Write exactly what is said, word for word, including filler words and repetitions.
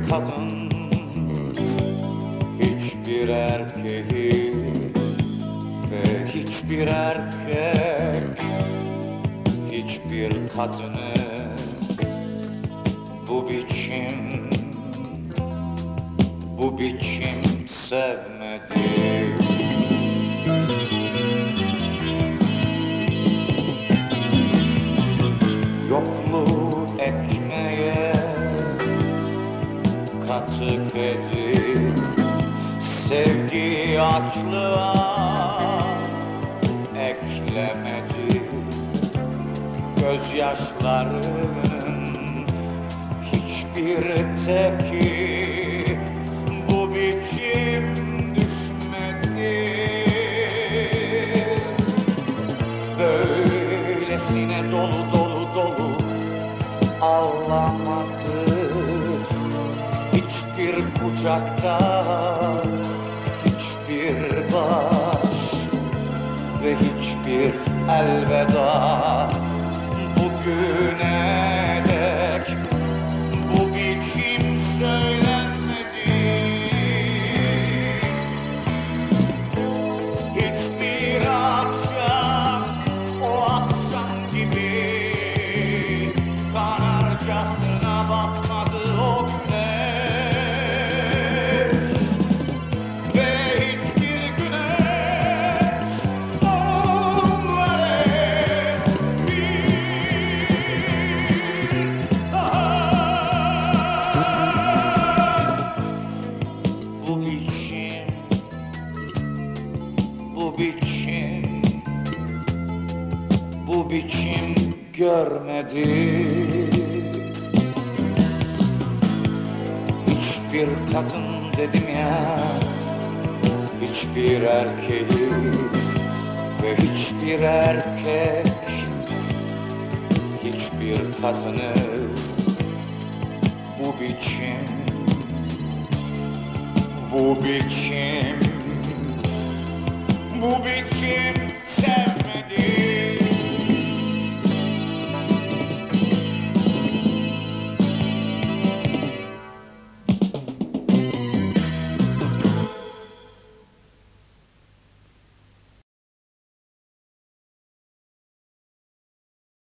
kadın hiçbir erkeği ve hiçbir erkek hiçbir kadını bu biçim bu biçim sevmedi. Yokluğu ekmeğe katık edip sevgi açlığa eklemedi. Gözyaşlarının hiçbir teki bu biçim düşmedi. Böylesine dolu dolu dolu ağlamadı. Hiçbir kucakta, hiçbir baş ve hiçbir elveda bugüne dek bu biçim söylenmedi. Hiçbir akşam o akşam gibi kanarcasına batmadı o güneş. Ve hiçbir güneş onlara bir daha. Bu biçim, bu biçim, bu biçim görmedi. Hiçbir kadın dedim ya, hiçbir erkeği ve hiçbir erkek hiçbir kadını bu biçim bu biçim